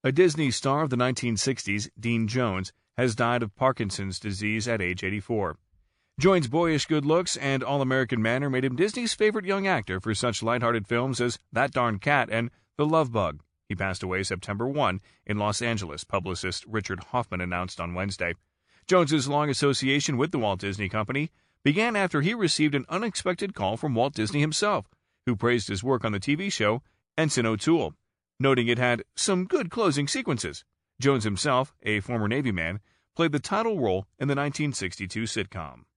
A Disney star of the 1960s, Dean Jones, has died of Parkinson's disease at age 84. Jones' boyish good looks and all-American manner made him Disney's favorite young actor for such lighthearted films as That Darn Cat and The Love Bug. He passed away September 1 in Los Angeles, publicist Richard Hoffman announced on Wednesday. Jones's long association with the Walt Disney Company began after he received an unexpected call from Walt Disney himself, who praised his work on the TV show Ensign O'Toole, noting it had some good closing sequences. Jones himself, a former Navy man, played the title role in the 1962 sitcom.